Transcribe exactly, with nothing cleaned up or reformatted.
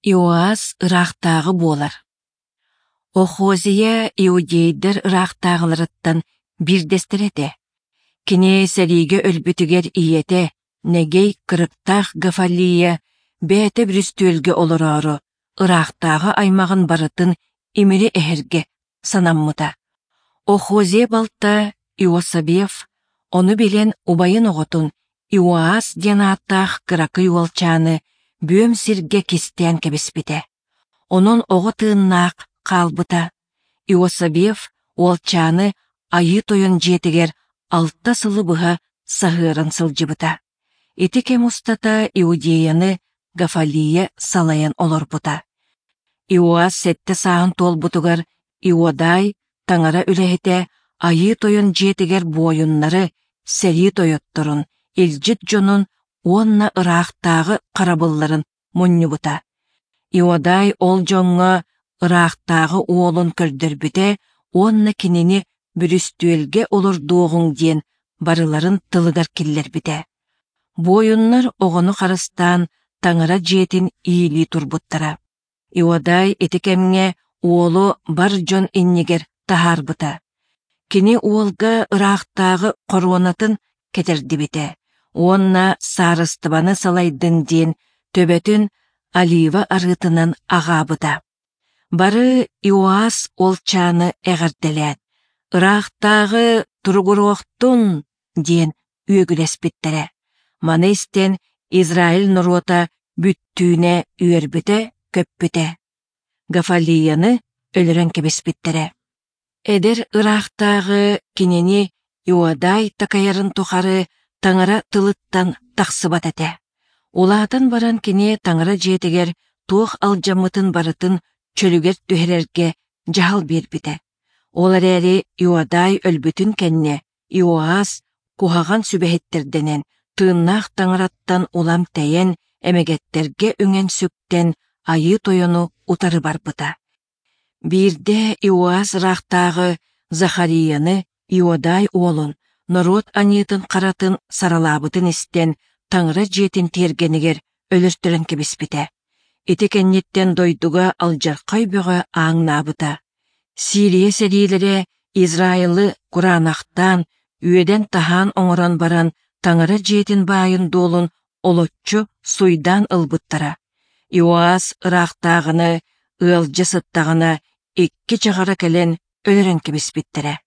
Иоас ырахтағы болар. Охозия иудейдер ырахтағыларыттан бирдестерете. Кіне сәлиге өлбүтігер иете, негей кырыптақ гафалия, бәті бүрістөлге олырары, ырахтағы аймағын барытын имері әхерге санаммыта. Охозия балта Иосабев, оны билен убайын оғытын Иоас денаттақ кыракы юалчаны бөм сирге кистен кебеспите. Онын оғытыннақ қалбыта. Иосабев уалчаны айы тойын жетігер алтта сылы бұға сағырын сылжыбыта. Итике мустата Иудеяны Гафалия салайын олорбута. Иоас сетте сағын толбутугар Иодай таңара үләхете айы тойын жетігер бойыннары сәри тойоттырын, илжит жонун онна ырақтағы қарабылларын мұнныбыта. Иодай ол жоңға ырақтағы уолун көрдірбіте, онна кинини бүрістуелге олырдуғың ден барыларын тылыгар киллер біте. Бойыннар оғыны қарыстан таңыра жетін иили турбуттара. Иодай етікемге уолу бар жон иннигер тахарбыта. Кини уолга ырақтағы қоруанатын кетерді біте. Онна сарыстыбаны салайдын ден төбетін олива арытынан ағабыта. Бары Иоас олчаны әғірделет. Ырақтағы тұрғыруқтун ден үйгілеспеттері. Манестен Израиль нұрота бүттүүне үйербіте көппіте. Гафалияны өлірен кебеспеттері. Эдер ырақтағы кинени Иодай такаярын тухары таңыра тылыттан тақсыбат әте. Улаатын баран кене таңыра жетігер туық алжамытын барытын чөлігер түхерерге жағал бербіте. Олар әрі Иодай өлбүтін кәнне Иоас кухаған сүбәхеттерденен тыыннақ таңыраттан улам тәйен әмегеттерге өңен сүктен айы тойыну утары барбыта. Бирде Иоас рақтағы Захарияны Иодай олын, народ анитын қаратын саралабытын істен таңыра жетін тергенігер өліртірін кебеспіте. Етекеннеттен дойдуға алжарқай бұға аңнабыта. Сирия сәрилері Израилы Құранақтан үйеден тахан оңыран баран таңыра жетін байын долын олотчу суйдан ылбыттара. Иоас ырақтағыны, ылжы сыттағына икки чағара кәлен өлірін кебеспеттері.